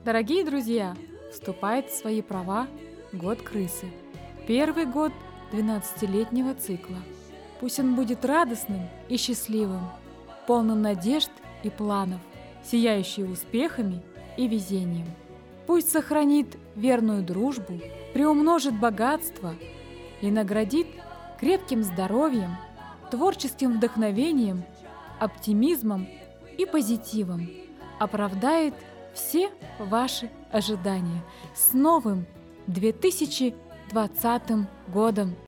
Дорогие друзья, вступает в свои права год крысы. Первый год 12-летнего цикла. Пусть он будет радостным и счастливым, полным надежд и планов, сияющий успехами и везением. Пусть сохранит верную дружбу, приумножит богатство и наградит крепким здоровьем, творческим вдохновением, оптимизмом и позитивом, оправдает все ваши ожидания. С новым 2020 годом!